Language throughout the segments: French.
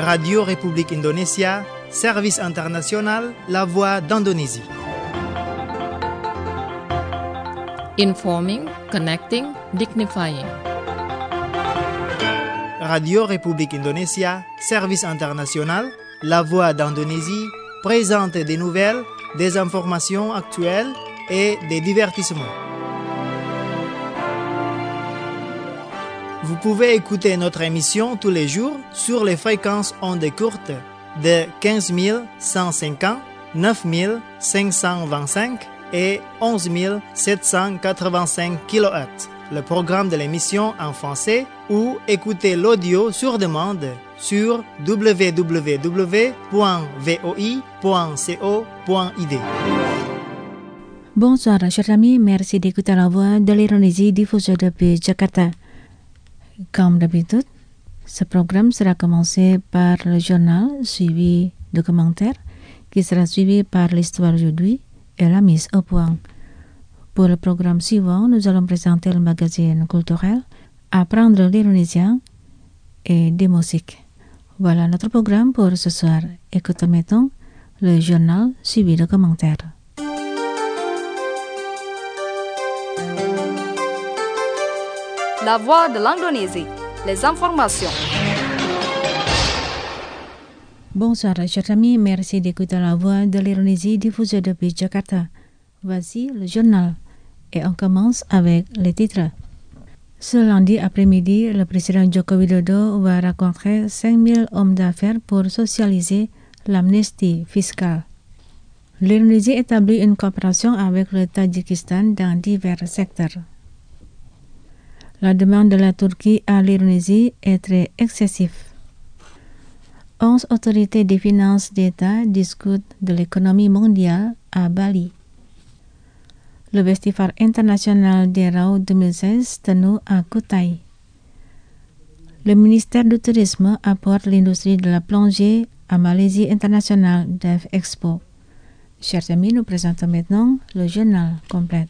Radio République Indonésia, Service International, La Voix d'Indonésie. Informing, connecting, dignifying. Radio République Indonésia, Service International, La Voix d'Indonésie, présente des nouvelles, des informations actuelles et des divertissements. Vous pouvez écouter notre émission tous les jours sur les fréquences ondes courtes de 15 150, 9 525 et 11 785 kHz. Le programme de l'émission en français ou écouter l'audio sur demande sur www.voi.co.id. Bonsoir, chers amis, merci d'écouter la voix de l'Indonésie diffusée depuis Jakarta. Comme d'habitude, ce programme sera commencé par le journal suivi de commentaires qui sera suivi par l'histoire d'aujourd'hui et la mise au point. Pour le programme suivant, nous allons présenter le magazine culturel Apprendre l'indonésien et des musiques. Voilà notre programme pour ce soir. Écoutons maintenant le journal suivi de commentaires. La voix de l'Indonésie, les informations. Bonsoir chers amis, merci d'écouter la voix de l'Indonésie diffusée depuis Jakarta. Voici le journal et on commence avec les titres. Ce lundi après-midi, le président Joko Widodo va rencontrer 5000 hommes d'affaires pour socialiser l'amnistie fiscale. L'Indonésie établit une coopération avec le Tadjikistan dans divers secteurs. La demande de la Turquie à l'Indonésie est très excessive. 11 autorités des finances d'État discutent de l'économie mondiale à Bali. Le Festival international des Raus 2016 tenu à Kutai. Le ministère du Tourisme apporte l'industrie de la plongée à Malaisie International Dive Expo. Chers amis, nous présentons maintenant le journal complet.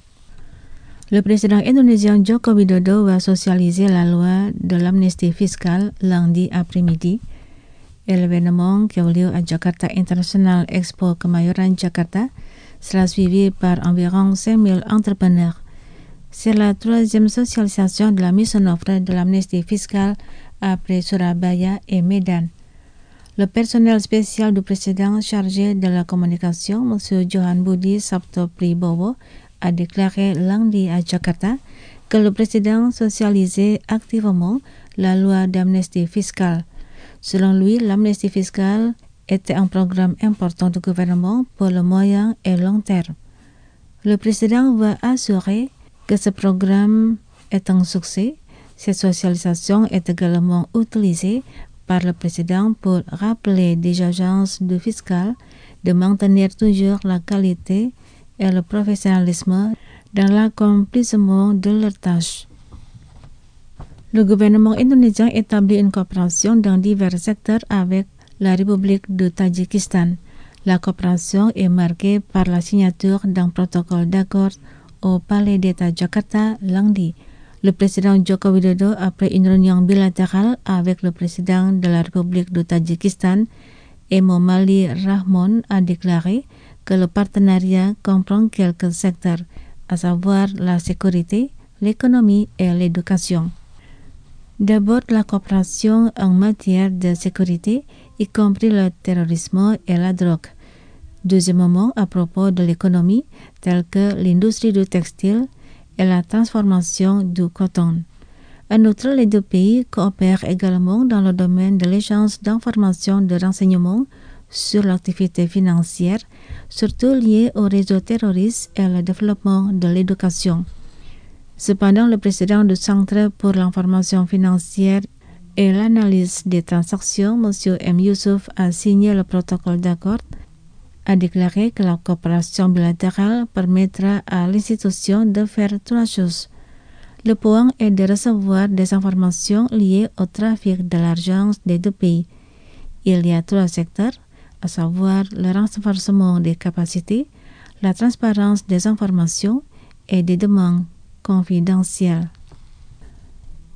Le président indonésien Joko Widodo va socialiser la loi de l'amnistie fiscale lundi après-midi. L'événement qui a lieu à Jakarta International Expo Kemayoran, Jakarta, sera suivi par environ 5000 entrepreneurs. C'est la troisième socialisation de la mise en œuvre de l'amnistie fiscale après Surabaya et Medan. Le personnel spécial du président chargé de la communication, M. Johan Budi Sabto Pribowo, a déclaré lundi à Jakarta que le président socialisait activement la loi d'amnistie fiscale. Selon lui, l'amnistie fiscale était un programme important du gouvernement pour le moyen et long terme. Le président veut assurer que ce programme est un succès. Cette socialisation est également utilisée par le président pour rappeler des agences du fiscal de maintenir toujours la qualité et le professionnalisme dans l'accomplissement de leurs tâches. Le gouvernement indonésien établit une coopération dans divers secteurs avec la République du Tadjikistan. La coopération est marquée par la signature d'un protocole d'accord au Palais d'État Jakarta lundi. Le président Joko Widodo, après une réunion bilatérale avec le président de la République du Tadjikistan, Emomali Rahmon, a déclaré que le partenariat comprend quelques secteurs, à savoir la sécurité, l'économie et l'éducation. D'abord, la coopération en matière de sécurité, y compris le terrorisme et la drogue. Deuxièmement, à propos de l'économie, telle que l'industrie du textile et la transformation du coton. En outre, les deux pays coopèrent également dans le domaine de l'échange d'informations de renseignements sur l'activité financière, surtout liée au réseau terroriste et le développement de l'éducation. Cependant, le président du Centre pour l'information financière et l'analyse des transactions, M. M. Youssouf, a signé le protocole d'accord, a déclaré que la coopération bilatérale permettra à l'institution de faire trois choses. Le point est de recevoir des informations liées au trafic de l'argent des deux pays. Il y a trois secteurs, à savoir le renforcement des capacités, la transparence des informations et des demandes confidentielles.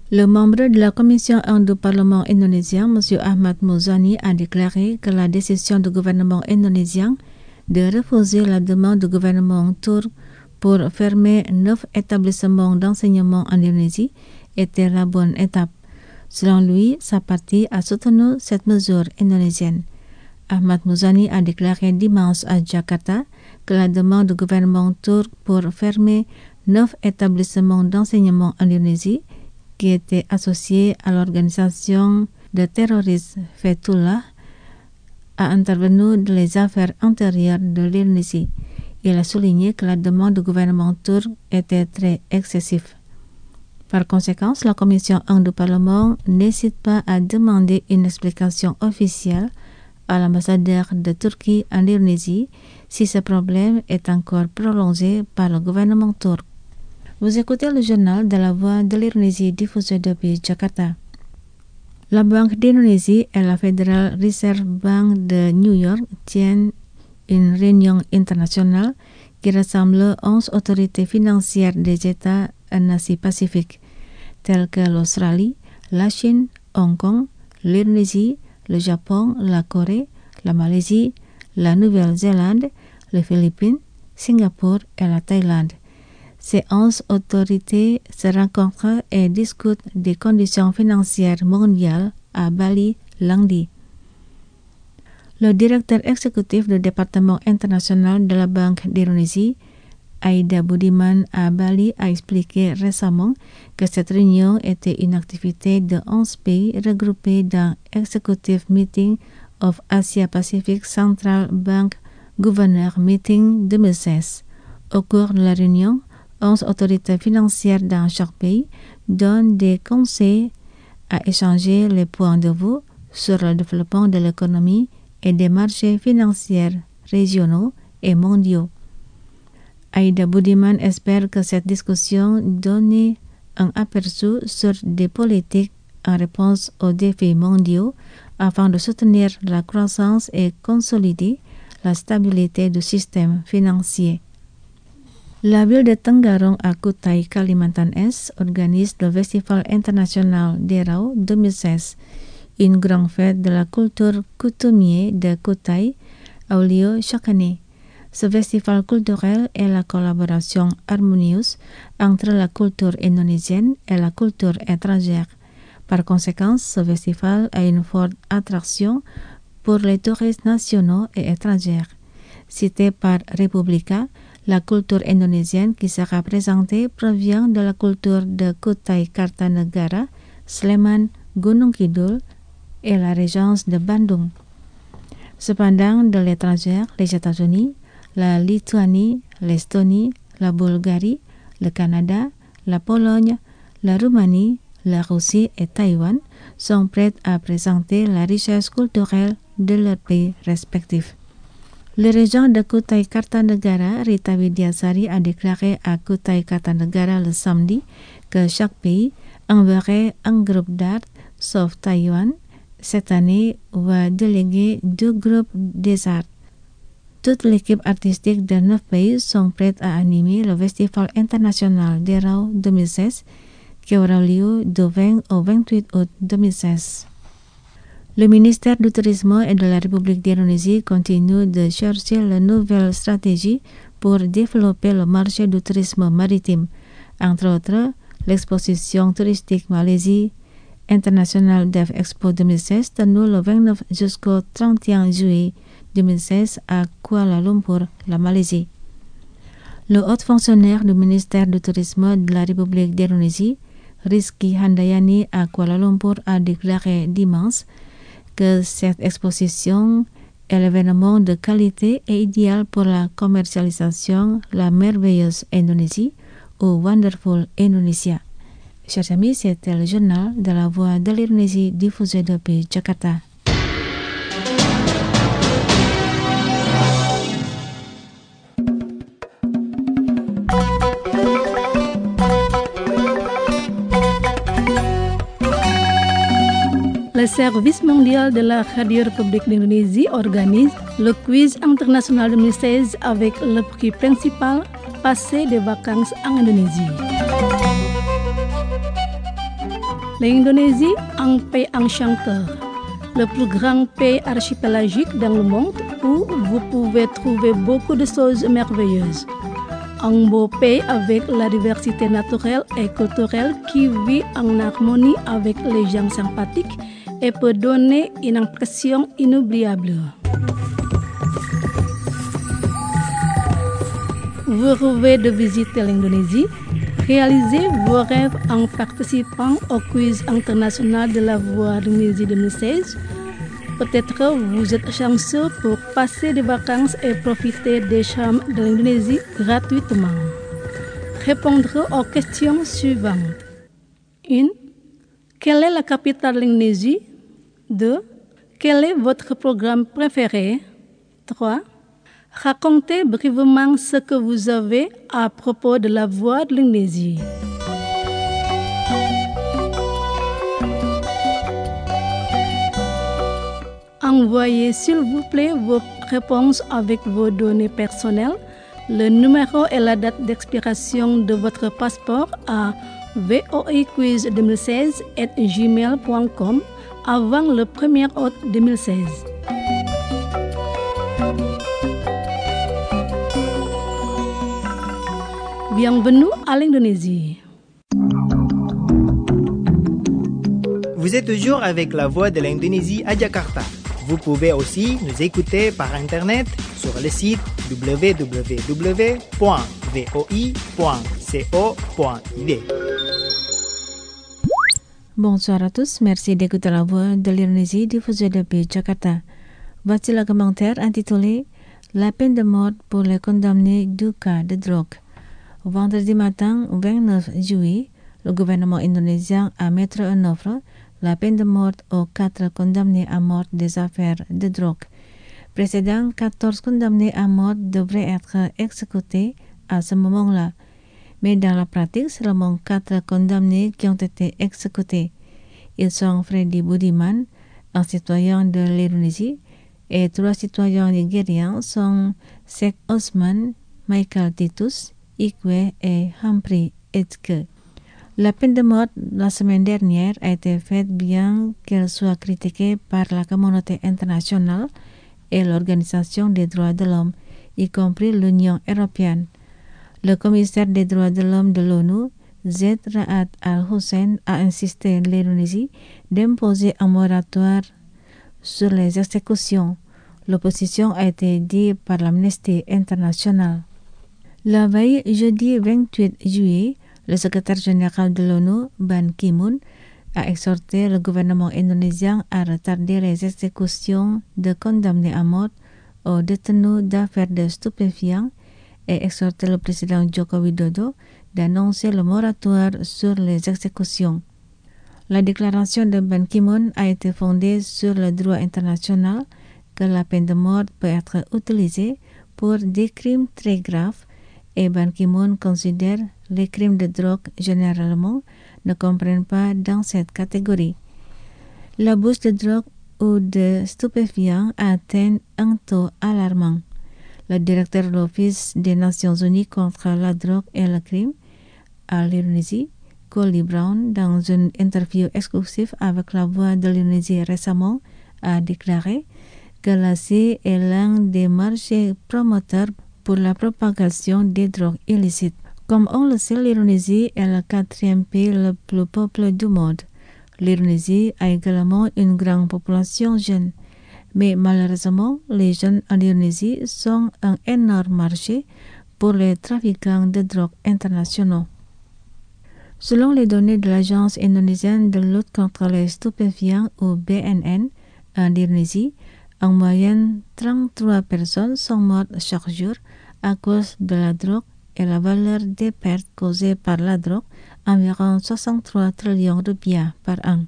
Le membre de la Commission 1 du Parlement indonésien, M. Ahmad Muzani, a déclaré que la décision du gouvernement indonésien de refuser la demande du gouvernement turc pour fermer 9 établissements d'enseignement en Indonésie était la bonne étape. Selon lui, sa partie a soutenu cette mesure indonésienne. Ahmad Muzani a déclaré dimanche à Jakarta que la demande du gouvernement turc pour fermer 9 établissements d'enseignement en Indonésie qui étaient associés à l'organisation de terrorisme Fethullah a intervenu dans les affaires intérieures de l'Indonésie. Il a souligné que la demande du gouvernement turc était très excessive. Par conséquent, la Commission 1 du Parlement n'hésite pas à demander une explication officielle à l'ambassadeur de Turquie en Indonésie si ce problème est encore prolongé par le gouvernement turc. Vous écoutez le journal de la Voix de l'Indonésie diffusé depuis Jakarta. La Banque d'Indonésie et la Federal Reserve Bank de New York tiennent une réunion internationale qui rassemble 11 autorités financières des États en Asie-Pacifique, tels que l'Australie, la Chine, Hong Kong, l'Indonésie, le Japon, la Corée, la Malaisie, la Nouvelle-Zélande, les Philippines, Singapour et la Thaïlande. Ces 11 autorités se rencontrent et discutent des conditions financières mondiales à Bali lundi. Le directeur exécutif du département international de la Banque d'Indonésie, Aida Budiman à Bali, a expliqué récemment que cette réunion était une activité de 11 pays regroupés dans Executive Meeting of Asia Pacific Central Bank Governor Meeting 2016. Au cours de la réunion, 11 autorités financières dans chaque pays donnent des conseils à échanger les points de vue sur le développement de l'économie et des marchés financiers régionaux et mondiaux. Aida Budiman espère que cette discussion donne un aperçu sur des politiques en réponse aux défis mondiaux afin de soutenir la croissance et consolider la stabilité du système financier. La ville de Tenggarong à Kutai, Kalimantan Est, organise le Festival international d'Erau 2016, une grande fête de la culture coutumière de Kutai a lieu chaque année. Ce festival culturel est la collaboration harmonieuse entre la culture indonésienne et la culture étrangère. Par conséquent, ce festival a une forte attraction pour les touristes nationaux et étrangers. Cité par Republika, la culture indonésienne qui sera présentée provient de la culture de Kutai Kartanegara, Sleman, Gunung Kidul et la régence de Bandung. Cependant, de l'étranger, les États-Unis, la Lituanie, l'Estonie, la Bulgarie, le Canada, la Pologne, la Roumanie, la Russie et Taïwan sont prêts à présenter la richesse culturelle de leurs pays respectifs. Le régent de Kutai Kartanegara, Rita Widyasari, a déclaré à Kutai Kartanegara le samedi que chaque pays enverrait un groupe d'art, sauf Taïwan. Cette année, va déléguer 2 groupes des arts. Toute l'équipe artistique de 9 pays sont prêtes à animer le Festival international d'Erau 2016 qui aura lieu du 20 au 28 août 2016. Le ministère du Tourisme et de la République d'Indonésie continue de chercher la nouvelle stratégie pour développer le marché du tourisme maritime. Entre autres, l'exposition touristique Malaisie International Dev Expo 2016 tenue le 29 jusqu'au 31 juillet 2016 à Kuala Lumpur, la Malaisie. Le haut fonctionnaire du ministère du Tourisme de la République d'Indonésie, Rizky Handayani à Kuala Lumpur, a déclaré dimanche que cette exposition est l'événement de qualité et idéal pour la commercialisation La Merveilleuse Indonésie ou Wonderful Indonesia. Chers amis, c'était le journal de la Voix de l'Indonésie diffusé depuis Jakarta. Le Service mondial de la Radio-République d'Indonésie organise le quiz international 2016 avec le prix principal Passer des vacances en Indonésie. L'Indonésie, un pays enchanteur, le plus grand pays archipélagique dans le monde où vous pouvez trouver beaucoup de choses merveilleuses. Un beau pays avec la diversité naturelle et culturelle qui vit en harmonie avec les gens sympathiques et peut donner une impression inoubliable. Vous rêvez de visiter l'Indonésie? Réalisez vos rêves en participant au quiz international de la voix de l'Indonésie 2016. Peut-être vous êtes chanceux pour passer des vacances et profiter des charmes de l'Indonésie gratuitement. Répondre aux questions suivantes. 1. Quelle est la capitale de l'Indonésie? 2. Quel est votre programme préféré? 3. Racontez brièvement ce que vous avez à propos de la voix de l'Indonésie. Envoyez s'il vous plaît vos réponses avec vos données personnelles, le numéro et la date d'expiration de votre passeport à voiquiz2016@gmail.com avant le 1er août 2016. Bienvenue à l'Indonésie. Vous êtes toujours avec la voix de l'Indonésie à Jakarta. Vous pouvez aussi nous écouter par Internet sur le site www.voi.co.id. Bonsoir à tous, merci d'écouter la voix de l'Indonésie diffusée depuis Jakarta. Voici le commentaire intitulé La peine de mort pour les condamnés du cas de drogue. Vendredi matin, 29 juillet, le gouvernement indonésien a mis en œuvre la peine de mort aux 4 condamnés à mort des affaires de drogue. Précédemment, 14 condamnés à mort devraient être exécutés à ce moment-là. Mais dans la pratique, seulement 4 condamnés qui ont été exécutés. Ils sont Freddy Budiman, un citoyen de l'Indonésie, et 3 citoyens nigériens sont Sheikh Osman, Michael Titus, Ikwe et Humphrey Etzke. La peine de mort la semaine dernière a été faite bien qu'elle soit critiquée par la communauté internationale et l'Organisation des droits de l'homme, y compris l'Union européenne. Le commissaire des droits de l'homme de l'ONU, Zeid Ra'ad al-Hussein, a insisté l'Indonésie d'imposer un moratoire sur les exécutions. L'opposition a été dite par l'Amnesty International. La veille, jeudi 28 juillet, le secrétaire général de l'ONU, Ban Ki-moon, a exhorté le gouvernement indonésien à retarder les exécutions de condamnés à mort aux détenus d'affaires de stupéfiants et exhorté le président Joko Widodo d'annoncer le moratoire sur les exécutions. La déclaration de Ban Ki-moon a été fondée sur le droit international que la peine de mort peut être utilisée pour des crimes très graves et Ban Ki-moon considère les crimes de drogue généralement ne comprennent pas dans cette catégorie. L'abus de drogue ou de stupéfiants atteint un taux alarmant. Le directeur de l'Office des Nations Unies contre la drogue et le crime à l'Indonésie, Colly Brown, dans une interview exclusive avec la voix de l'Indonésie récemment, a déclaré que l'Asie est l'un des marchés promoteurs pour la propagation des drogues illicites. Comme on le sait, l'Indonésie est le 4e pays le plus peuplé du monde. L'Indonésie a également une grande population jeune. Mais malheureusement, les jeunes en Indonésie sont un énorme marché pour les trafiquants de drogue internationaux. Selon les données de l'Agence indonésienne de lutte contre les stupéfiants ou BNN, en Indonésie, en moyenne, 33 personnes sont mortes chaque jour à cause de la drogue et la valeur des pertes causées par la drogue, environ 63 trillions de rupiah par an.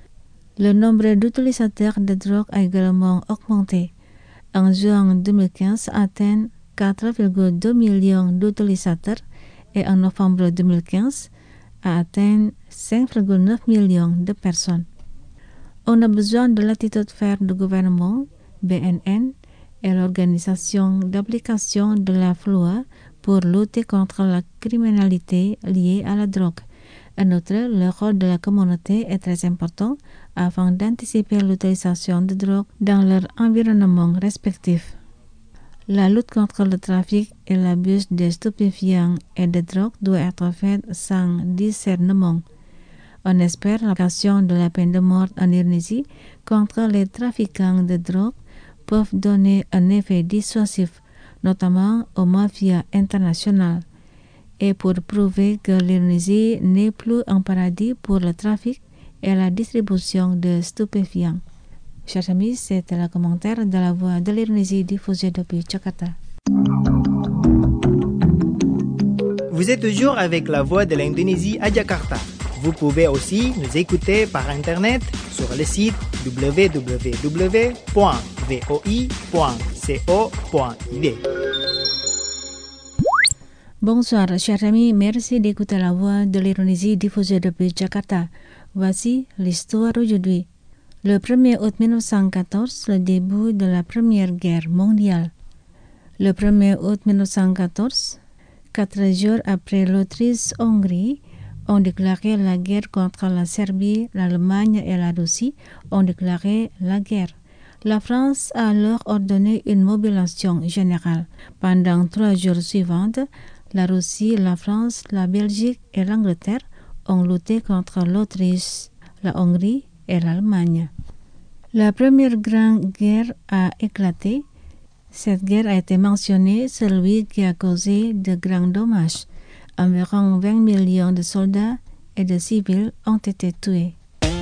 Le nombre d'utilisateurs de drogue a également augmenté. En juin 2015, atteint 4,2 millions d'utilisateurs et en novembre 2015, a atteint 5,9 millions de personnes. On a besoin de l'attitude ferme du gouvernement, BNN, et l'organisation d'application de la loi pour lutter contre la criminalité liée à la drogue, En outre, le rôle de la communauté est très important afin d'anticiper l'utilisation de drogue dans leur environnement respectif. La lutte contre le trafic et l'abus des stupéfiants et de drogue doit être faite sans discernement. On espère l'application de la peine de mort en Indonésie contre les trafiquants de drogue peuvent donner un effet dissuasif, notamment aux mafias internationales, et pour prouver que l'Indonésie n'est plus un paradis pour le trafic et la distribution de stupéfiants. Chers amis, c'était le commentaire de la Voix de l'Indonésie diffusé depuis Jakarta. Vous êtes toujours avec la Voix de l'Indonésie à Jakarta. Vous pouvez aussi nous écouter par Internet sur le site www.voi.co.id. Bonsoir, chers amis, merci d'écouter la Voix de l'Indonésie diffusée depuis Jakarta. Voici l'histoire aujourd'hui. Le 1er août 1914, le début de la Première Guerre mondiale. Le 1er août 1914, 4 jours après l'Autriche-Hongrie, ont déclaré la guerre contre la Serbie, l'Allemagne et la Russie ont déclaré la guerre. La France a alors ordonné une mobilisation générale. Pendant 3 jours suivants, la Russie, la France, la Belgique et l'Angleterre ont lutté contre l'Autriche, la Hongrie et l'Allemagne. La première grande guerre a éclaté. Cette guerre a été mentionnée, celui qui a causé de grands dommages. Environ 20 millions de soldats et de civils ont été tués.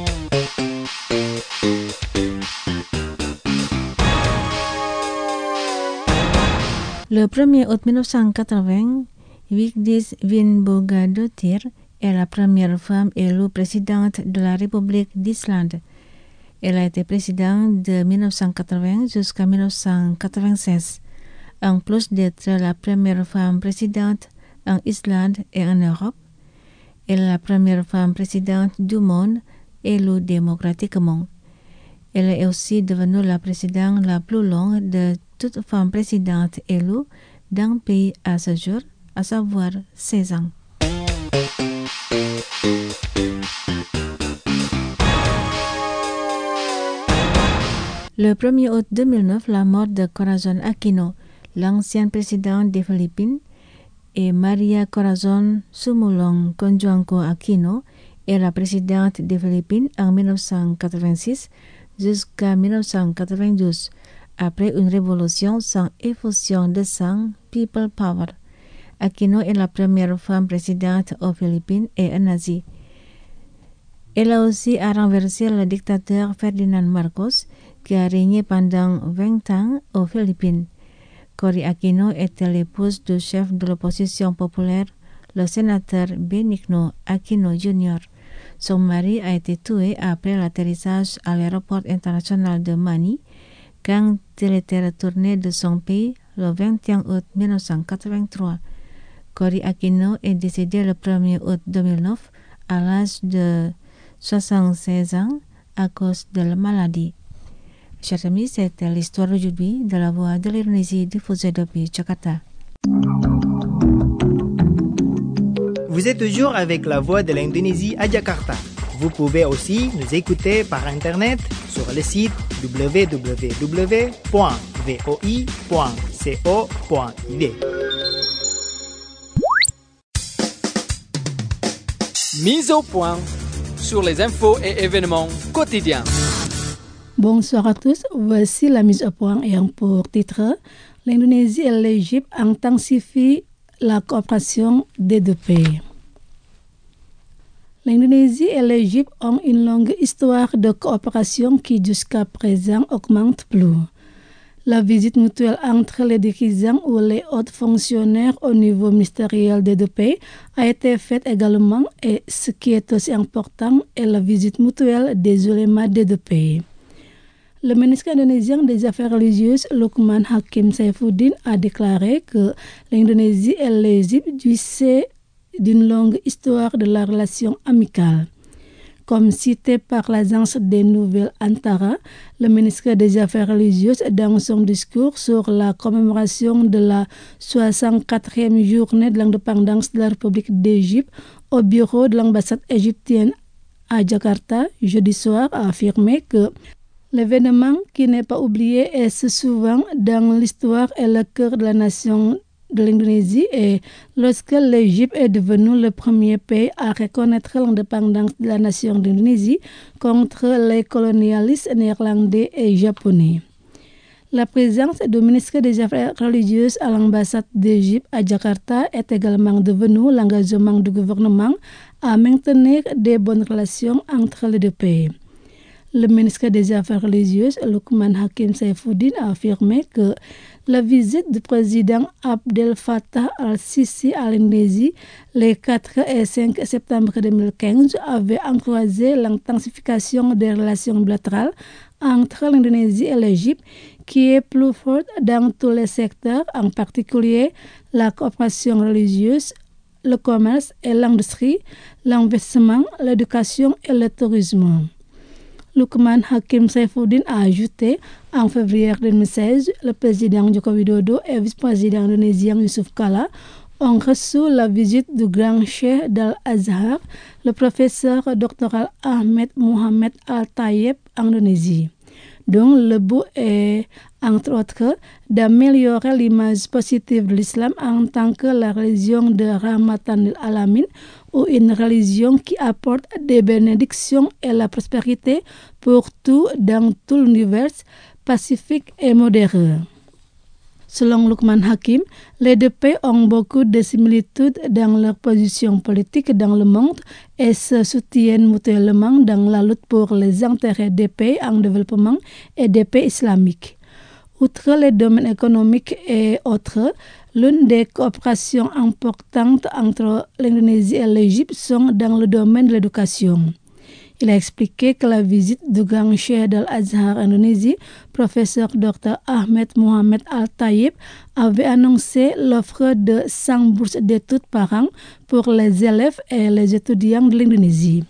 Le 1er août 1980, Vigdis Finnbogadóttir est la première femme élue présidente de la République d'Islande. Elle a été présidente de 1980 jusqu'à 1996. En plus d'être la première femme présidente en Islande et en Europe, elle est la première femme présidente du monde élue démocratiquement. Elle est aussi devenue la présidente la plus longue de toute femme présidente élue d'un pays à ce jour, à savoir 16 ans. Le 1er août 2009, la mort de Corazon Aquino, l'ancienne présidente des Philippines, et Maria Corazon Sumulong Conjuanco Aquino est la présidente des Philippines en 1986 jusqu'à 1992, après une révolution sans effusion de sang, People Power. Aquino est la première femme présidente aux Philippines et en Asie. Elle a aussi renversé le dictateur Ferdinand Marcos, qui a régné pendant 20 ans aux Philippines. Cory Aquino était l'épouse du chef de l'opposition populaire, le sénateur Benigno Aquino Jr. Son mari a été tué après l'atterrissage à l'aéroport international de Manille, quand il était retourné de son pays le 21 août 1983. Cory Aquino est décédé le 1er août 2009 à l'âge de 76 ans à cause de la maladie. Chers amis, c'était l'histoire aujourd'hui de la Voix de l'Indonésie diffusée depuis Jakarta. Vous êtes toujours avec la Voix de l'Indonésie à Jakarta. Vous pouvez aussi nous écouter par Internet sur le site www.voi.co.id. Mise au point sur les infos et événements quotidiens. Bonsoir à tous, voici la mise au point ayant pour titre l'Indonésie et l'Égypte intensifient la coopération des deux pays. L'Indonésie et l'Égypte ont une longue histoire de coopération qui jusqu'à présent augmente plus. La visite mutuelle entre les dirigeants ou les hauts fonctionnaires au niveau ministériel des deux pays a été faite également et ce qui est aussi important est la visite mutuelle des ulémas des deux pays. Le ministre indonésien des Affaires religieuses, Lukman Hakim Saifuddin, a déclaré que l'Indonésie et l'Égypte jouissaient d'une longue histoire de la relation amicale. comme cité par l'agence des nouvelles Antara, le ministre des Affaires religieuses, dans son discours sur la commémoration de la 64e journée de l'indépendance de la République d'Égypte au bureau de l'ambassade égyptienne à Jakarta, jeudi soir, a affirmé que l'événement qui n'est pas oublié est souvent dans l'histoire et le cœur de la nation de l'Indonésie, et lorsque l'Égypte est devenue le premier pays à reconnaître l'indépendance de la nation d'Indonésie contre les colonialistes néerlandais et japonais. La présence du ministre des Affaires religieuses à l'ambassade d'Égypte à Jakarta est également devenue l'engagement du gouvernement à maintenir des bonnes relations entre les deux pays. Le ministre des Affaires religieuses, Luqman Hakim Saifuddin, a affirmé que la visite du président Abdel Fattah al-Sisi à l'Indonésie les 4 et 5 septembre 2015 avait encouragé l'intensification des relations bilatérales entre l'Indonésie et l'Égypte, qui est plus forte dans tous les secteurs, en particulier la coopération religieuse, le commerce et l'industrie, l'investissement, l'éducation et le tourisme. Luqman Hakim Saifuddin a ajouté, en février 2016, le président Joko Widodo et vice-président indonésien Yusuf Kala ont reçu la visite du grand cheikh d'Al-Azhar, le professeur doctoral Ahmed Mohamed Al-Tayeb, en Indonésie, dont le but est, entre autres, d'améliorer l'image positive de l'islam en tant que la religion de Rahmatan lil Alamin, ou une religion qui apporte des bénédictions et la prospérité pour tout dans tout l'univers, pacifique et modéré. Selon Luqman Hakim, les deux pays ont beaucoup de similitudes dans leur position politique dans le monde et se soutiennent mutuellement dans la lutte pour les intérêts des pays en développement et des pays islamiques. Outre les domaines économiques et autres, l'une des coopérations importantes entre l'Indonésie et l'Égypte sont dans le domaine de l'éducation. Il a expliqué que la visite du grand cheikh d'Al-Azhar Indonésie, professeur Dr Ahmed Mohamed Al-Tayeb, avait annoncé l'offre de 100 bourses d'études par an pour les élèves et les étudiants de l'Indonésie.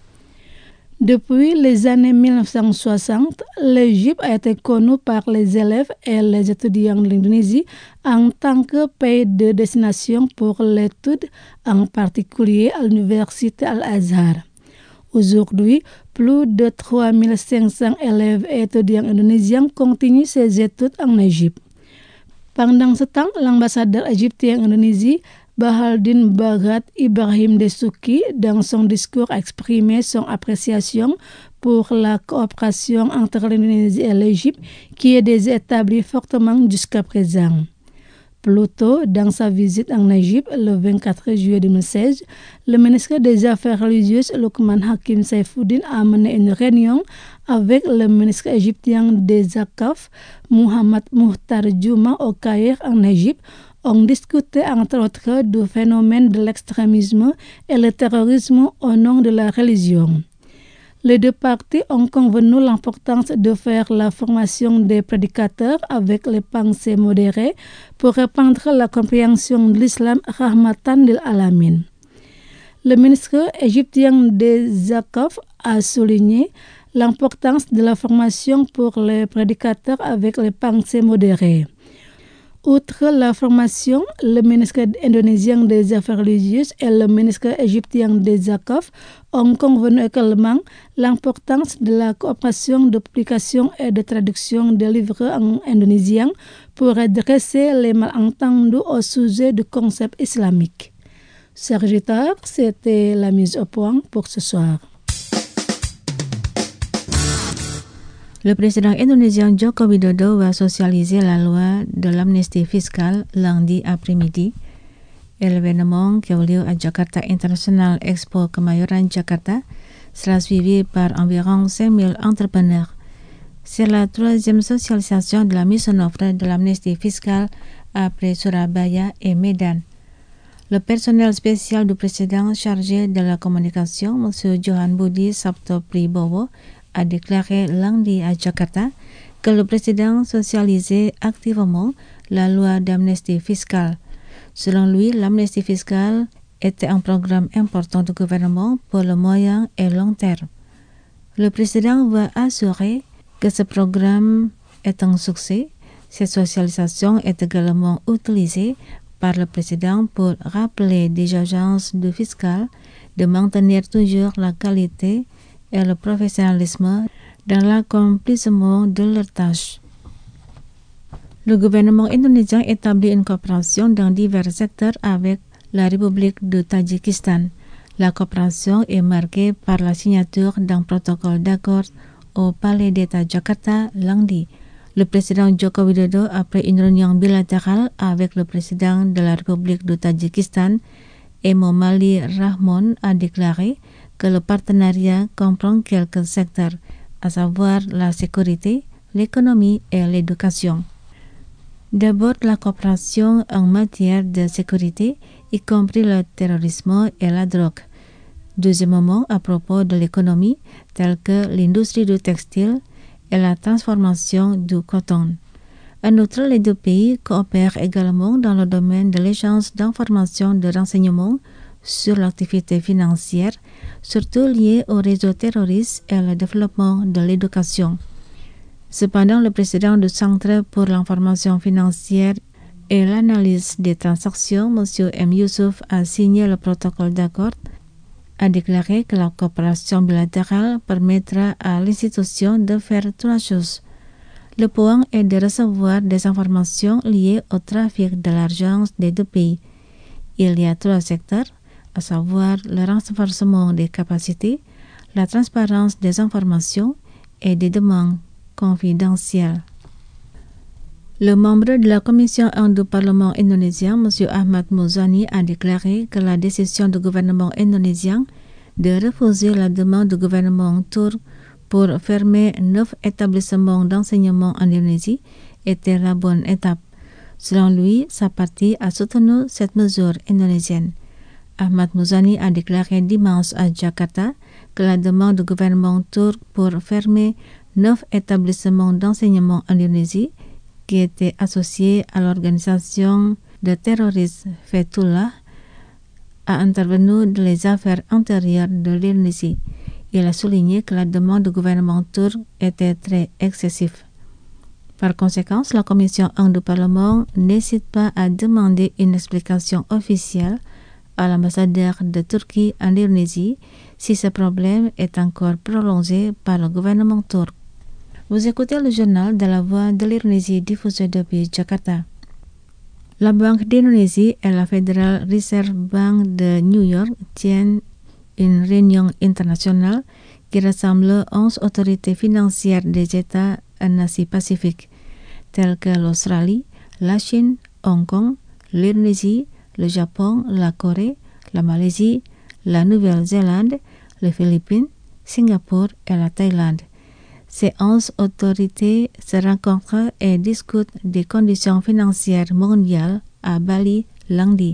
Depuis les années 1960, l'Égypte a été connue par les élèves et les étudiants de l'Indonésie en tant que pays de destination pour l'étude, en particulier à l'université Al-Azhar. Aujourd'hui, plus de 3500 élèves et étudiants indonésiens continuent ces études en Égypte. Pendant ce temps, l'ambassadeur égyptien en Indonésie, Bahaldin Baghat Ibrahim Dessouki, dans son discours, a exprimé son appréciation pour la coopération entre l'Indonésie et l'Égypte, qui est déjà établie fortement jusqu'à présent. Plus tôt, dans sa visite en Égypte le 24 juillet 2016, le ministre des Affaires religieuses, Luqman Hakim Saifuddin, a mené une réunion avec le ministre égyptien des Zakaf, Muhammad Muhtar Juma, au Caire, en Égypte. On discutait entre autres du phénomène de l'extrémisme et le terrorisme au nom de la religion. Les deux parties ont convenu l'importance de faire la formation des prédicateurs avec les pensées modérées pour répandre la compréhension de l'islam Rahmatan lil Alamin. Le ministre égyptien des Zakaf a souligné l'importance de la formation pour les prédicateurs avec les pensées modérées. Outre la formation, le ministre indonésien des Affaires religieuses et le ministre égyptien des Zakaf ont convenu également l'importance de la coopération de publication et de traduction des livres en indonésien pour redresser les malentendus au sujet du concept islamique. Chers auditeurs, c'était la mise au point pour ce soir. Le président indonésien Joko Widodo va socialiser la loi de l'amnistie fiscale lundi après-midi. L'événement qui a lieu à Jakarta International Expo Kemayoran Jakarta sera suivi par environ 5000 entrepreneurs. C'est la troisième socialisation de la mise en œuvre de l'amnistie fiscale après Surabaya et Medan. Le personnel spécial du président chargé de la communication, M. Johan Budi Sabtopribowo, a déclaré lundi à Jakarta que le président socialisait activement la loi d'amnistie fiscale. Selon lui, l'amnistie fiscale était un programme important du gouvernement pour le moyen et long terme. Le président veut assurer que ce programme est un succès. Cette socialisation est également utilisée par le président pour rappeler des agences de fiscal de maintenir toujours la qualité et le professionnalisme dans l'accomplissement de leurs tâches. Le gouvernement indonésien établit une coopération dans divers secteurs avec la République du Tadjikistan. La coopération est marquée par la signature d'un protocole d'accord au Palais d'État Jakarta lundi. Le président Joko Widodo, après une réunion bilatérale avec le président de la République du Tadjikistan, Emomali Rahmon, a déclaré que le partenariat comprend quelques secteurs, à savoir la sécurité, l'économie et l'éducation. D'abord, la coopération en matière de sécurité, y compris le terrorisme et la drogue. Deuxièmement, à propos de l'économie, telle que l'industrie du textile et la transformation du coton. En outre, les deux pays coopèrent également dans le domaine de l'échange d'informations de renseignements sur l'activité financière, surtout liée au réseau terroriste et le développement de l'éducation. Cependant, le président du Centre pour l'information financière et l'analyse des transactions, M. M. Youssouf, a signé le protocole d'accord, a déclaré que la coopération bilatérale permettra à l'institution de faire trois choses. Le point est de recevoir des informations liées au trafic de l'argent des deux pays. Il y a trois secteurs, à savoir le renforcement des capacités, la transparence des informations et des demandes confidentielles. Le membre de la commission 1 du Parlement indonésien, M. Ahmad Muzani, a déclaré que la décision du gouvernement indonésien de refuser la demande du gouvernement turc pour fermer 9 établissements d'enseignement en Indonésie était la bonne étape. Selon lui, sa partie a soutenu cette mesure indonésienne. Ahmad Muzani a déclaré dimanche à Jakarta que la demande du gouvernement turc pour fermer 9 établissements d'enseignement en Indonésie qui étaient associés à l'organisation de terroristes Fethullah a intervenu dans les affaires intérieures de l'Indonésie. Il a souligné que la demande du gouvernement turc était très excessive. Par conséquent, la commission 1 du Parlement n'hésite pas à demander une explication officielle à l'ambassadeur de Turquie en Indonésie si ce problème est encore prolongé par le gouvernement turc. Vous écoutez le journal de la Voix de l'Indonésie diffusé depuis Jakarta. La Banque d'Indonésie et la Federal Reserve Bank de New York tiennent une réunion internationale qui rassemble 11 autorités financières des États en Asie-Pacifique, tels que l'Australie, la Chine, Hong Kong, l'Indonésie, le Japon, la Corée, la Malaisie, la Nouvelle-Zélande, les Philippines, Singapour et la Thaïlande. Ces 11 autorités se rencontrent et discutent des conditions financières mondiales à Bali lundi.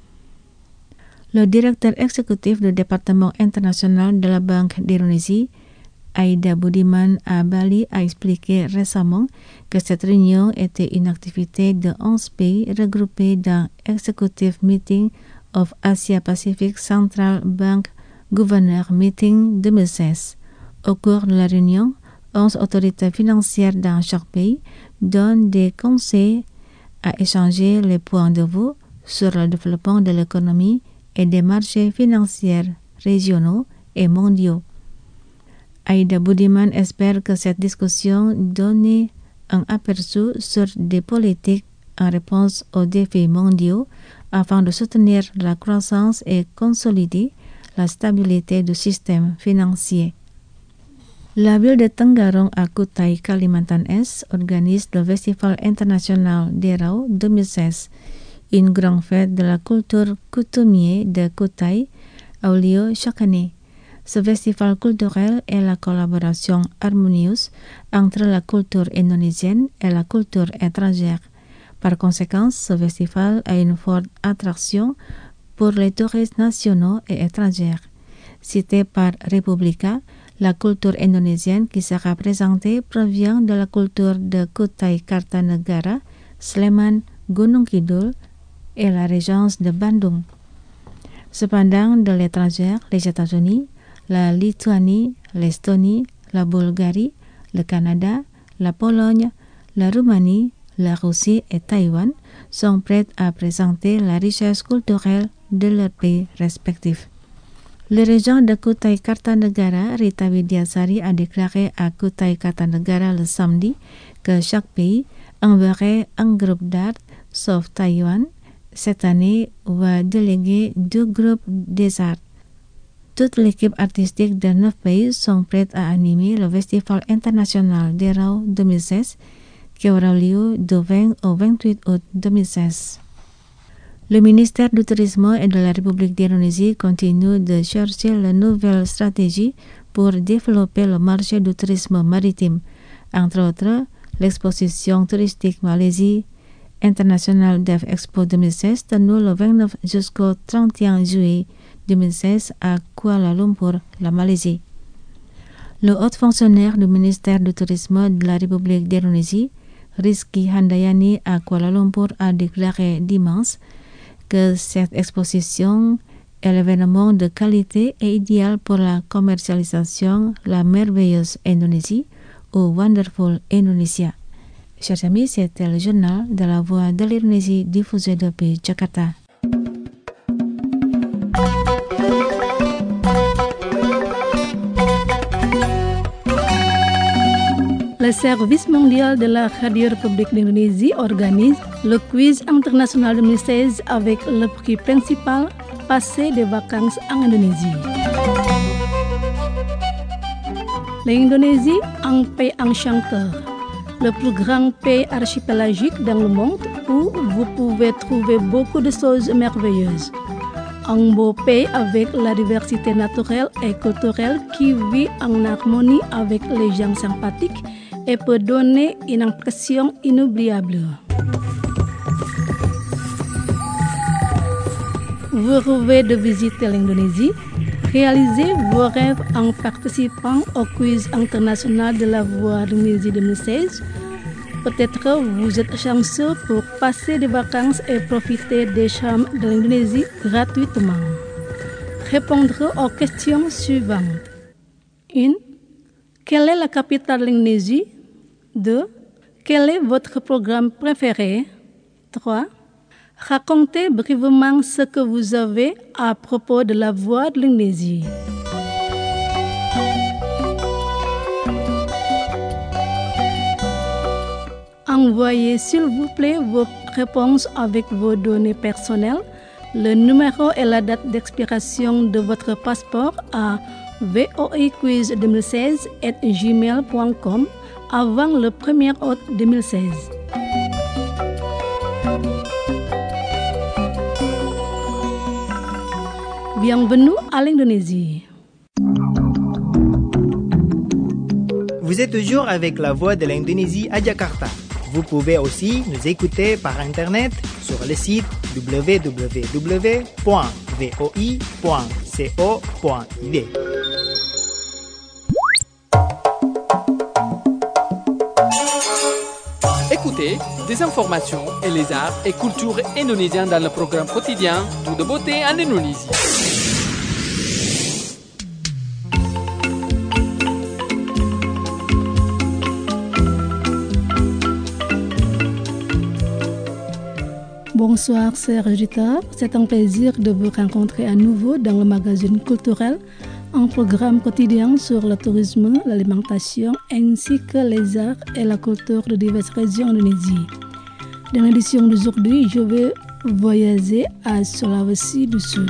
Le directeur exécutif du département international de la Banque d'Indonésie, Aida Budiman à Bali, a expliqué récemment que cette réunion était une activité de 11 pays regroupés dans Executive Meeting of Asia Pacific Central Bank Governor Meeting 2016. Au cours de la réunion, 11 autorités financières dans chaque pays donnent des conseils à échanger les points de vue sur le développement de l'économie et des marchés financiers régionaux et mondiaux. Aida Budiman espère que cette discussion donne un aperçu sur des politiques en réponse aux défis mondiaux afin de soutenir la croissance et consolider la stabilité du système financier. La ville de Tenggarong à Kutai, Kalimantan Est, organise le Festival international d'Erau 2016, une grande fête de la culture coutumier de Kutai a lieu chaque année. Ce festival culturel est la collaboration harmonieuse entre la culture indonésienne et la culture étrangère. Par conséquent, ce festival a une forte attraction pour les touristes nationaux et étrangers. Cité par Republika, la culture indonésienne qui sera présentée provient de la culture de Kutai Kartanegara, Sleman, Gunung Kidul et la régence de Bandung. Cependant, de l'étranger, les États-Unis, la Lituanie, l'Estonie, la Bulgarie, le Canada, la Pologne, la Roumanie, la Russie et Taïwan sont prêtes à présenter la richesse culturelle de leurs pays respectifs. Le régent de Kutai Kartanegara, Rita Widyasari, a déclaré à Kutai Kartanegara le samedi que chaque pays enverrait un groupe d'art, sauf Taïwan. Cette année, va déléguer 2 groupes des arts. Toute l'équipe artistique de 9 pays sont prêtes à animer le Festival international des Rao 2016 qui aura lieu du 20 au 28 août 2016. Le ministère du Tourisme et de la République d'Indonésie continue de chercher la nouvelle stratégie pour développer le marché du tourisme maritime. Entre autres, l'exposition touristique Malaisie International Dev Expo 2016 tenue le 29 jusqu'au 31 juillet 2016 à Kuala Lumpur, la Malaisie. Le haut fonctionnaire du ministère du Tourisme de la République d'Indonésie, Rizky Handayani à Kuala Lumpur, a déclaré dimanche que cette exposition est l'événement de qualité et idéal pour la commercialisation La Merveilleuse Indonésie ou Wonderful Indonesia. Chers amis, c'était le journal de la Voix de l'Indonésie diffusé depuis Jakarta. Le Service mondial de la Radio-République d'Indonésie organise le quiz international 2016 avec le prix principal Passer des vacances en Indonésie. L'Indonésie, un pays enchanteur, le plus grand pays archipélagique dans le monde où vous pouvez trouver beaucoup de choses merveilleuses. Un beau pays avec la diversité naturelle et culturelle qui vit en harmonie avec les gens sympathiques et peut donner une impression inoubliable. Vous rêvez de visiter l'Indonésie? Réalisez vos rêves en participant au quiz international de la Voix de l'Indonésie 2016. Peut-être vous êtes chanceux pour passer des vacances et profiter des charmes de l'Indonésie gratuitement. Répondre aux questions suivantes. 1. Quelle est la capitale de l'Indonésie? 2. Quel est votre programme préféré? 3. Racontez brièvement ce que vous avez à propos de la Voix de l'Indonésie. Envoyez s'il vous plaît vos réponses avec vos données personnelles, le numéro et la date d'expiration de votre passeport à voiquiz2016@gmail.com avant le 1er août 2016. Bienvenue à l'Indonésie. Vous êtes toujours avec la Voix de l'Indonésie à Jakarta. Vous pouvez aussi nous écouter par Internet sur le site www.voi.co.id. Écoutez des informations et les arts et cultures indonésiens dans le programme quotidien Tout de beauté en Indonésie. Bonsoir chers auditeurs, c'est un plaisir de vous rencontrer à nouveau dans le magazine culturel, un programme quotidien sur le tourisme, l'alimentation ainsi que les arts et la culture de diverses régions d'Indonésie. Dans l'édition d'aujourd'hui, je vais voyager à Sulawesi du Sud.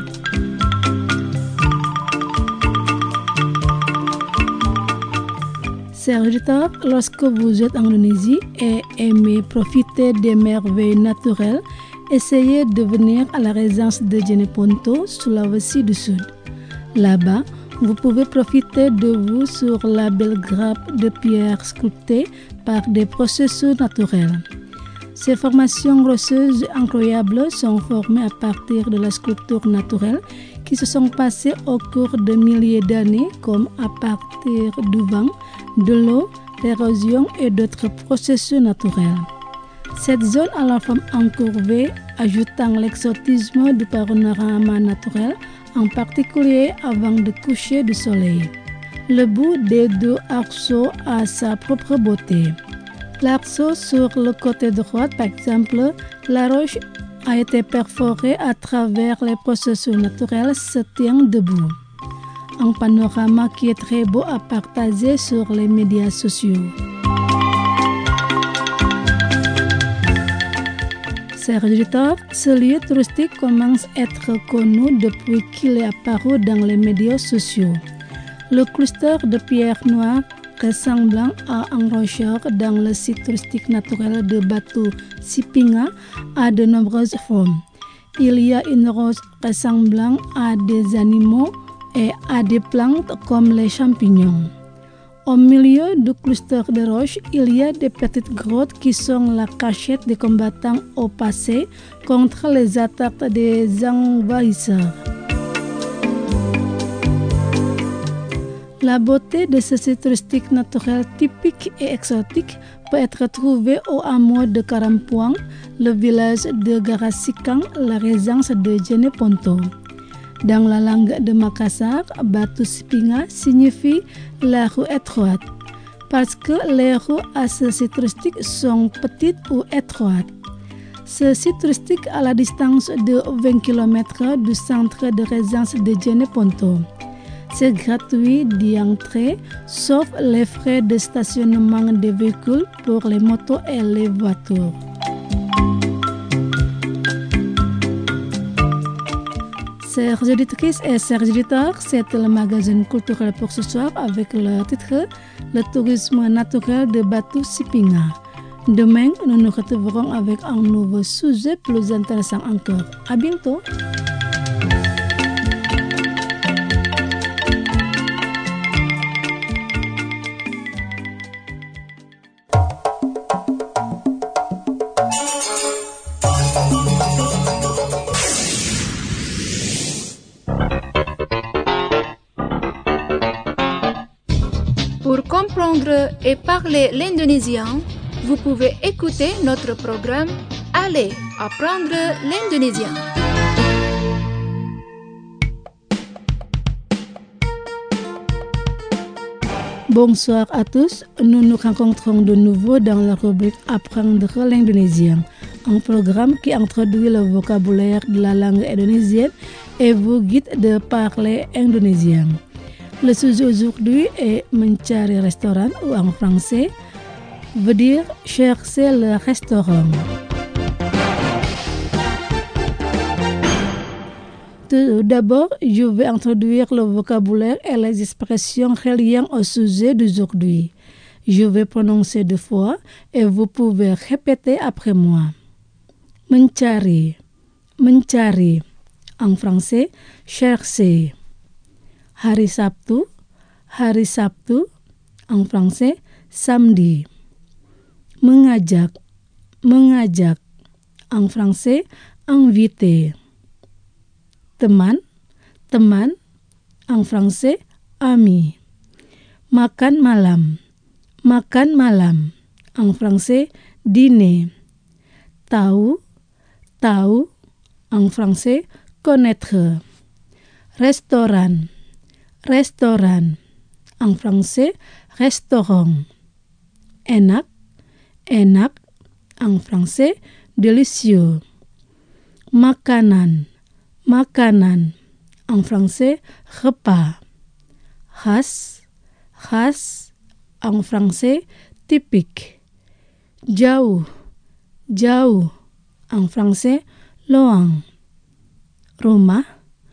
Chers auditeurs, lorsque vous êtes en Indonésie et aimez profiter des merveilles naturelles, essayez de venir à la résidence de Jeneponto, Sulawesi du Sud. Là-bas, vous pouvez profiter de vous sur la belle grappe de pierre sculptée par des processus naturels. Ces formations rocheuses incroyables sont formées à partir de la sculpture naturelle qui se sont passées au cours de milliers d'années, comme à partir du vent, de l'eau, l'érosion et d'autres processus naturels. Cette zone a la forme incurvée, ajoutant l'exotisme du panorama naturel, en particulier avant le coucher du soleil. Le bout des deux arceaux a sa propre beauté. L'arceau sur le côté droit, par exemple, la roche a été perforée à travers les processus naturels, se tient debout. Un panorama qui est très beau à partager sur les médias sociaux. Chers auditeurs, ce lieu touristique commence à être connu depuis qu'il est apparu dans les médias sociaux. Le cluster de pierres noires ressemblant à un rocher dans le site touristique naturel de Batu Sipinga a de nombreuses formes. Il y a une roche ressemblant à des animaux et à des plantes comme les champignons. Au milieu du cluster de roches, il y a des petites grottes qui sont la cachette des combattants au passé contre les attaques des envahisseurs. La beauté de ce site touristique naturel typique et exotique peut être trouvée au hameau de Karampuang, le village de Garasikang, la résidence de Jeneponto. Dans la langue de Makassar, Batu Sipinga signifie la rue étroite, parce que les rues à ce site touristique sont petites ou étroites. Ce site touristique à la distance de 20 km du centre de résidence de Jeneponto. C'est gratuit d'y entrer, sauf les frais de stationnement des véhicules pour les motos et les voitures. Chères auditrices et chers auditeurs, c'est le magazine culturel pour ce soir avec le titre « Le tourisme naturel de Batu Sipinga ». Demain, nous nous retrouverons avec un nouveau sujet plus intéressant encore. À bientôt! Pour comprendre et parler l'indonésien, vous pouvez écouter notre programme Allez apprendre l'indonésien. Bonsoir à tous, nous nous rencontrons de nouveau dans la rubrique Apprendre l'indonésien, un programme qui introduit le vocabulaire de la langue indonésienne et vous guide de parler indonésien. Le sujet aujourd'hui est mencari restoran ou en français veut dire chercher le restaurant. Tout d'abord, je vais introduire le vocabulaire et les expressions reliant au sujet d'aujourd'hui. Je vais prononcer 2 fois et vous pouvez répéter après moi. Mencari, mencari. En français, chercher. Hari Sabtu, en français, samedi. Mengajak, mengajak, en français, inviter. Teman, teman, en français, ami. Makan malam, en français, dîner. Tahu, en français, connaître. Restoran, en français, restaurant. Enak, en français, délicieux. Makanan, en français, repas. Khas, en français, typique. Jauh, en français, loin. Rumah,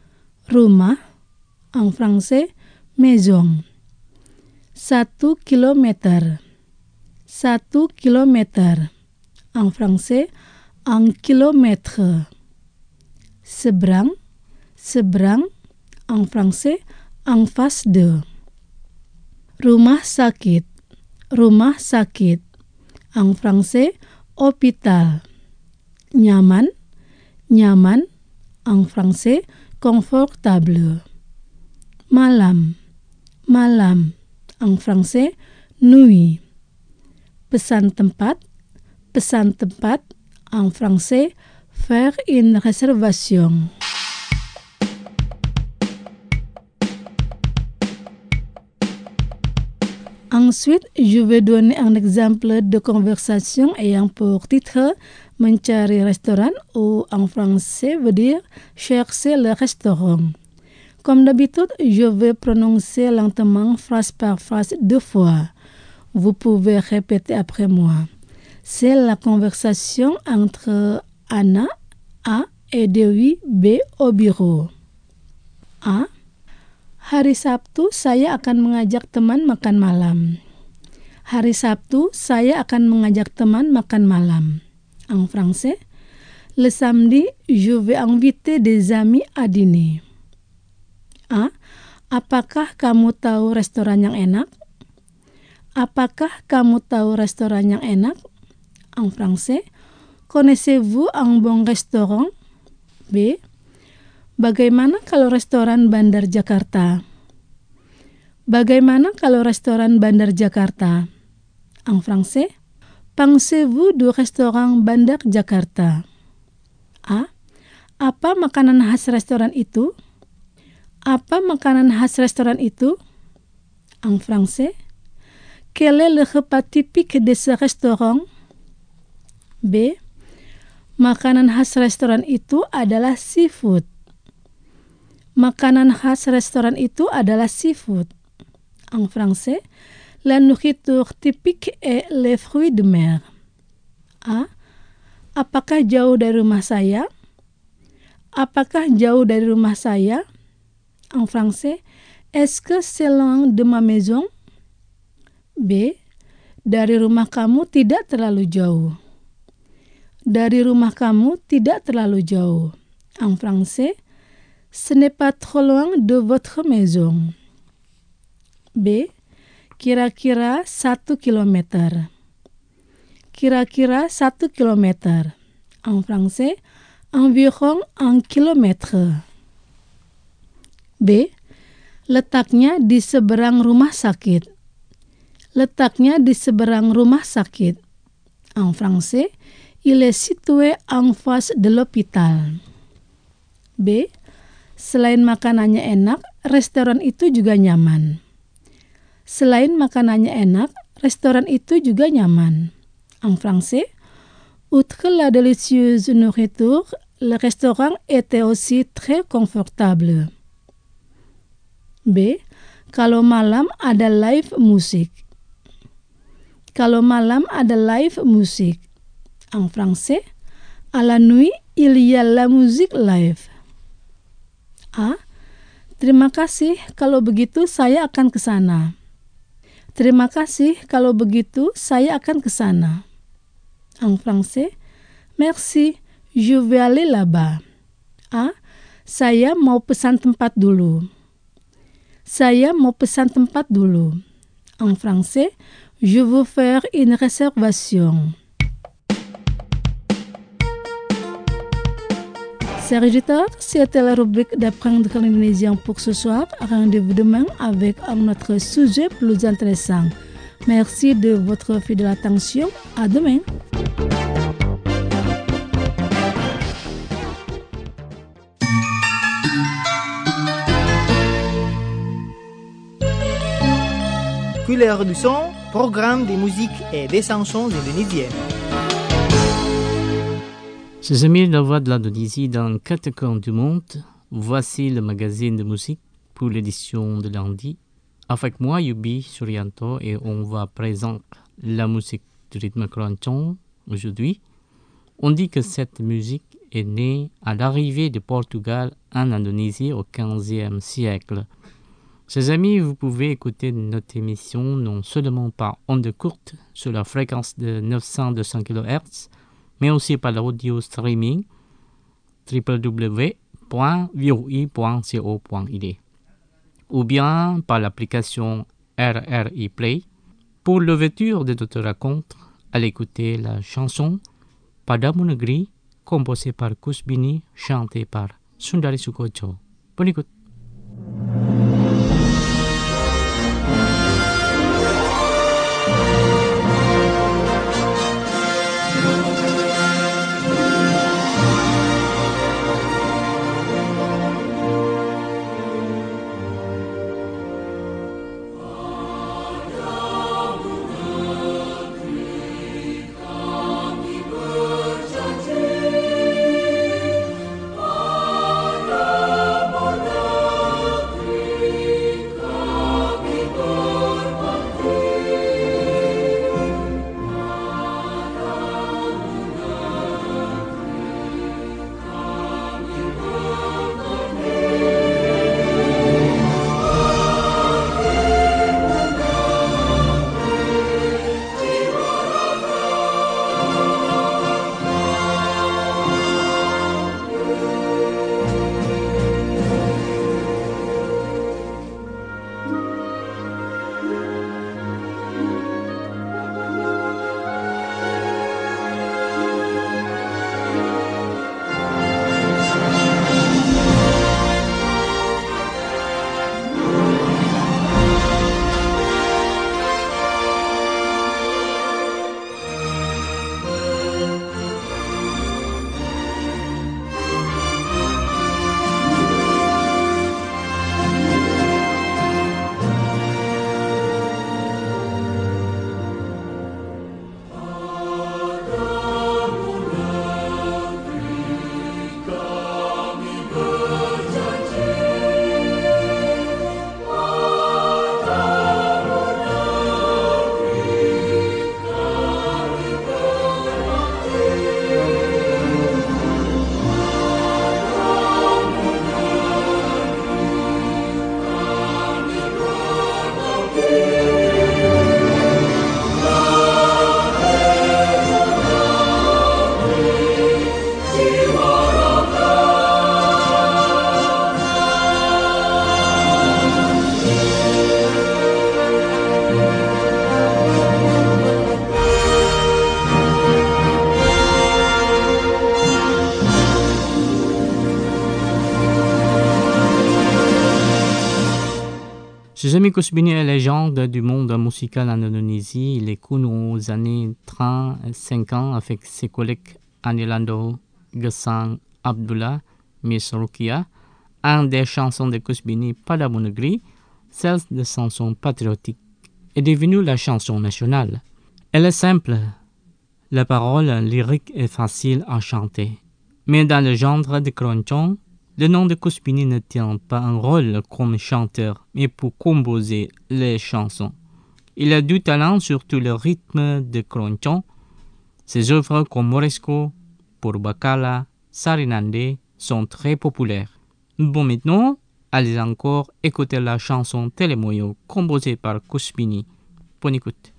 en français, maison. 1 kilomètre, en français, 1 kilomètre. Seberang, en français, en face de. Rumah sakit, en français, hôpital. Nyaman, en français, confortable. Malam, en français, nuit. Pesan tempat, en français, faire une réservation. Ensuite, je vais donner un exemple de conversation ayant pour titre mencari restoran ou en français veut dire chercher le restaurant. Comme d'habitude, je vais prononcer lentement phrase par phrase 2 fois. Vous pouvez répéter après moi. C'est la conversation entre Anna A et Dewi B au bureau. A. Hari Sabtu saya akan mengajak teman makan malam. Hari Sabtu saya akan mengajak teman makan malam. En français, le samedi, je vais inviter des amis à dîner. A. Apakah kamu tahu restoran yang enak? Apakah kamu tahu restoran yang enak? En français, connaissez-vous un bon restaurant? B. Bagaimana kalau restoran Bandar Jakarta? Bagaimana kalau restoran Bandar Jakarta? En français, pensez-vous du restaurant Bandar Jakarta? A. Apa makanan khas restoran itu? Apa makanan khas restoran itu? En français, quel est le repas typique de ce restaurant? B. Makanan khas restoran itu adalah seafood. Makanan khas restoran itu adalah seafood. En français, la nourriture typique est les fruits de mer. A. Apakah jauh dari rumah saya? Apakah jauh dari rumah saya? En français, est-ce que c'est loin de ma maison? B. Dari rumah kamu tidak terlalu jauh. Dari rumah kamu tidak terlalu jauh. En français, ce n'est pas trop loin de votre maison. B. Kira-kira 1 kilometer. Kira-kira 1 kilometer. En français, environ 1 kilomètre. B. Letaknya di seberang rumah sakit. Letaknya di seberang rumah sakit. En français, il est situé en face de l'hôpital. B. Selain makanannya enak, restoran itu juga nyaman. Selain makanannya enak, restoran itu juga nyaman. En français, outre la délicieuse nourriture, le restaurant était aussi très confortable. B. Kalau malam ada live musik. Kalau malam ada live musik. En français, à la nuit, il y a la musique live. A. Terima kasih, kalau begitu saya akan ke sana. Terima kasih, kalau begitu saya akan ke sana. En français, merci, je vais aller là-bas. A. Saya mau pesan tempat dulu. Saya mau pesan tempat dulu. En français, je veux faire une réservation. Chers auditeurs, c'était la rubrique d'apprendre l'indonésien pour ce soir. Rendez-vous demain avec un autre sujet plus intéressant. Merci de votre fidèle attention. À demain. Couleur du son, programme de musique et des chansons indonésiennes. Chers amis de la voix de l'Indonésie dans 4 coins du monde, voici le magazine de musique pour l'édition de lundi. Avec moi, Yubi Suryanto, et on va présenter la musique du rythme keroncong aujourd'hui. On dit que cette musique est née à l'arrivée du Portugal en Indonésie au XVe siècle. Chers amis, vous pouvez écouter notre émission non seulement par ondes courtes sur la fréquence de 900-200 kHz, mais aussi par l'audio streaming www.voi.co.id ou bien par l'application RRI Play. Pour l'ouverture de notre rencontre, allez écouter la chanson Padamu Negeri composée par Kusbini, chantée par Sundari Sukocho. Bonne écoute. Ses amis Kusbini est légende du monde musical en Indonésie. Il est connu aux années 30-50 avec ses collègues Anilando, Gesang, Abdullah, Miss Rukia. Un des chansons de Kusbini, Padamu Negeri, celle de chansons patriotiques, est devenue la chanson nationale. Elle est simple, la parole lyrique est facile à chanter. Mais dans le genre de keroncong, le nom de Kusbini ne tient pas un rôle comme chanteur, mais pour composer les chansons. Il a du talent sur tout le rythme de keroncong. Ses œuvres comme Moresco, Purbakala, Sarinande sont très populaires. Bon, maintenant, allez encore écouter la chanson Telemoyo composée par Kusbini. Bonne écoute.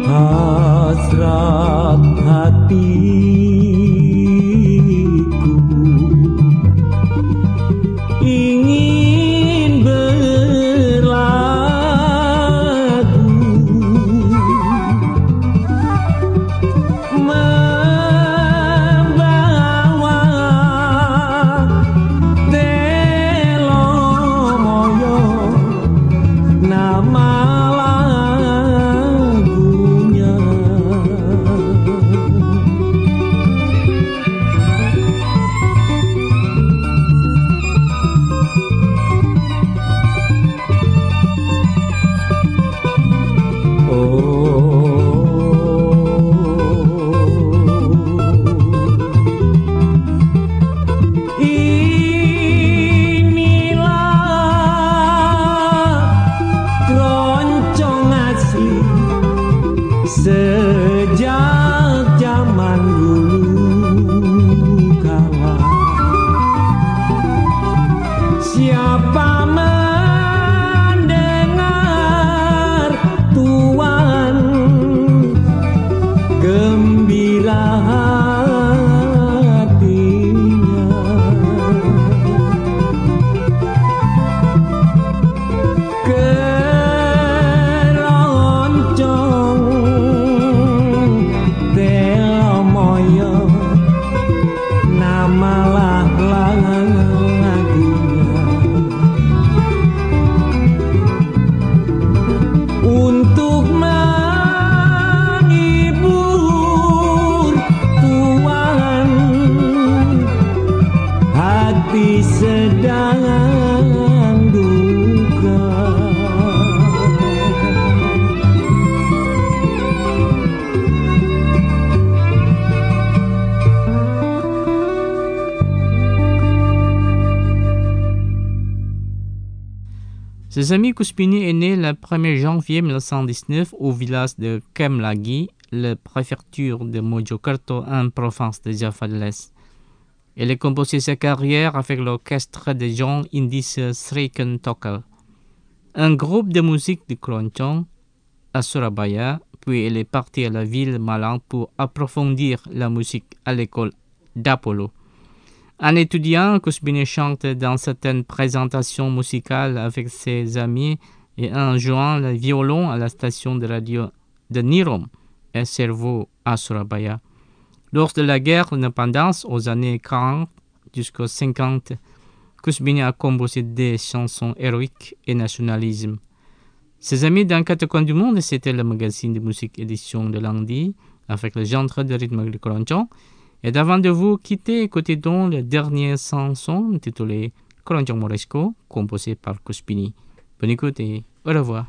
Hasrat hatiku Ses amis Kuspini est né le 1er janvier 1919 au village de Kemlagi, la préfecture de Mojokerto, en province de Java de l'Est. Elle a composé sa carrière avec l'orchestre de John Indis Sriken Tokal, un groupe de musique de Keroncong à Surabaya, puis elle est partie à la ville Malang pour approfondir la musique à l'école d'Apollo. En étudiant, Kuspini chante dans certaines présentations musicales avec ses amis et en jouant le violon à la station de radio de Nirom et Servo à Surabaya. Lors de la guerre d'indépendance aux années 40 jusqu'aux 50, Kuspini a composé des chansons héroïques et nationalisme. Ses amis dans quatre coins du monde, c'était le magazine de musique édition de lundi avec le genre de rythme de Keroncong. Et avant de vous quitter, écoutez donc la dernière chanson intitulée Keroncong Moresco, composée par Kuspini. Bonne écoute et au revoir.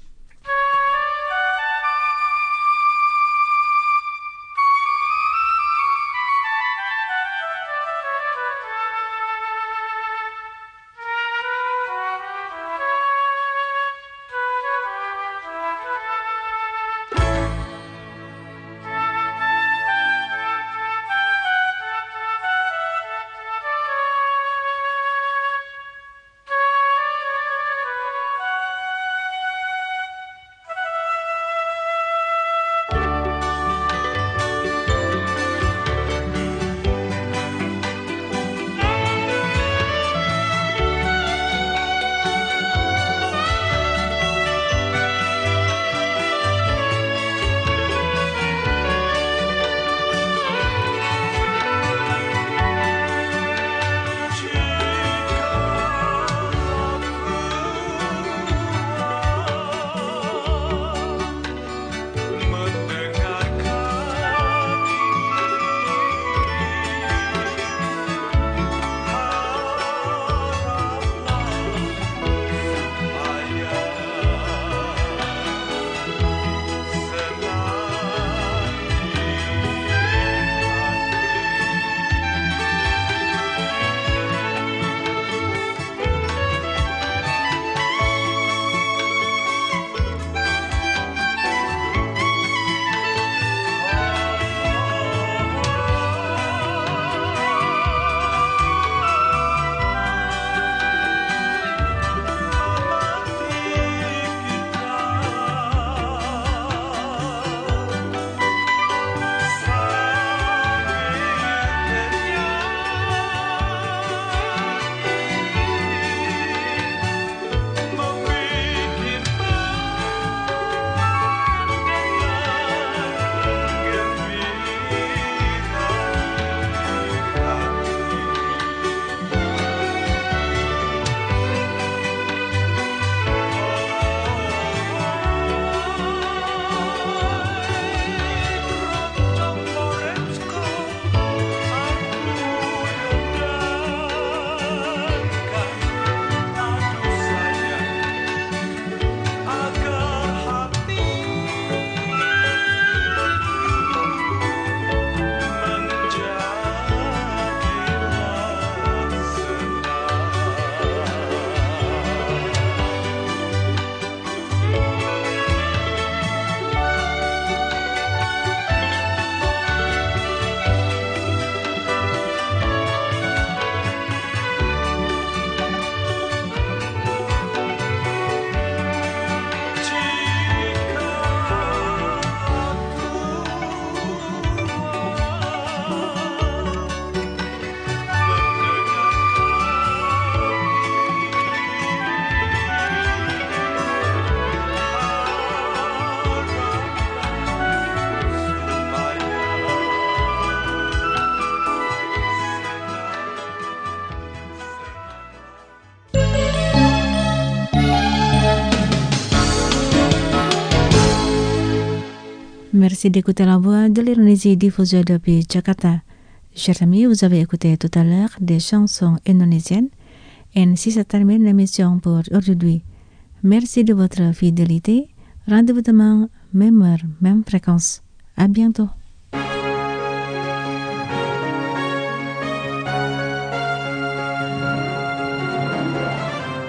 Merci d'écouter la voix de l'Indonésie diffusée depuis Jakarta. Chers amis, vous avez écouté tout à l'heure des chansons indonésiennes. Et ainsi se termine l'émission pour aujourd'hui. Merci de votre fidélité. Rendez-vous demain, même heure, même fréquence. À bientôt.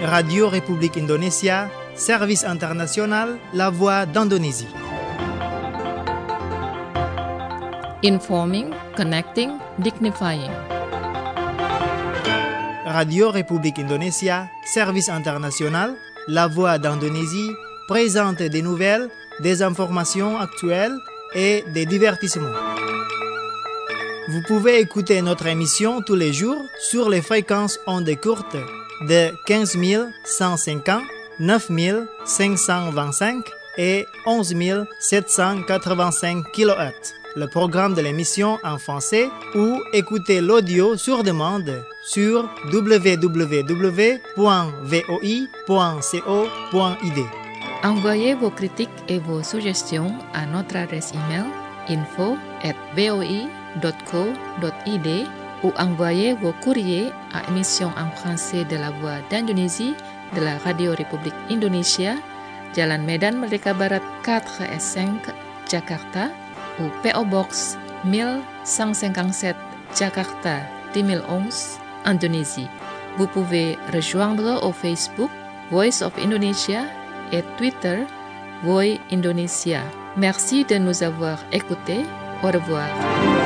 Radio République Indonésia, service international, la voix d'Indonésie. Informing, connecting, dignifying. Radio République Indonésia, service international, la voix d'Indonésie, présente des nouvelles, des informations actuelles et des divertissements. Vous pouvez écouter notre émission tous les jours sur les fréquences ondes courtes de 15 150, 9 525 et 11 785 kHz. Le programme de l'émission en français ou écouter l'audio sur demande sur www.voi.co.id. Envoyez vos critiques et vos suggestions à notre adresse email info@voi.co.id ou envoyez vos courriers à émission en français de la Voix d'Indonésie de la Radio République Indonésia, Jalan Medan Merdeka Barat 4S5, Jakarta, ou PO Box 1157, Jakarta 2011, Indonésie. Vous pouvez rejoindre au Facebook Voice of Indonesia et Twitter Voi Indonesia. Merci de nous avoir écoutés. Au revoir.